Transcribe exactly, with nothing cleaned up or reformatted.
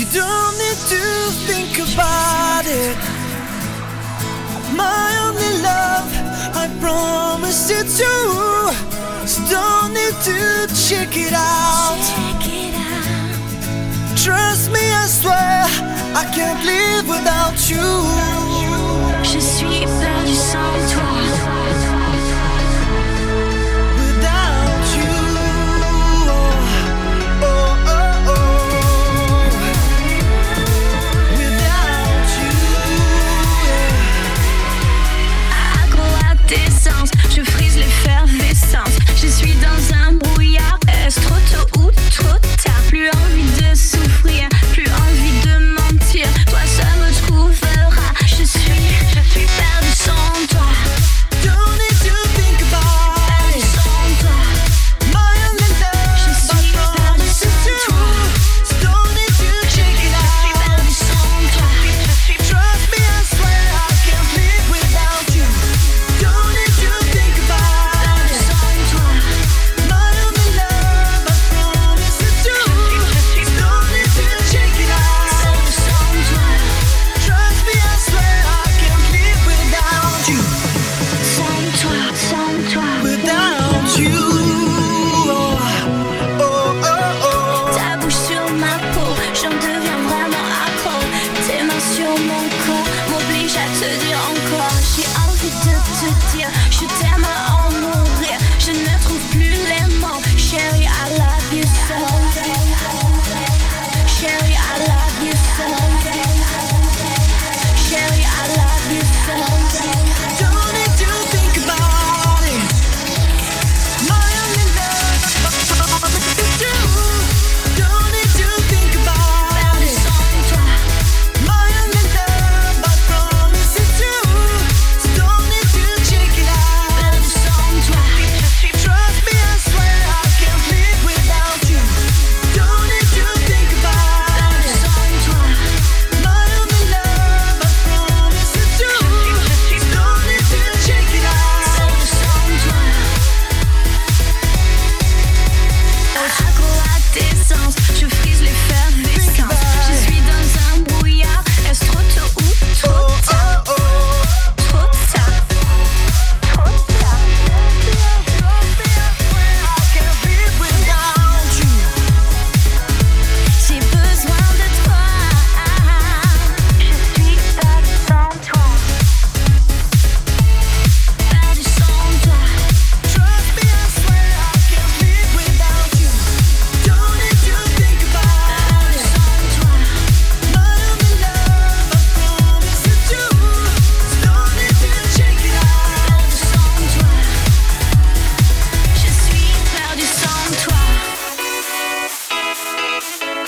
You don't need to think about it. My only love, I promise you too. So don't need to check it out. Trust me, I swear, I can't live without you. Je suis perdu sans toi.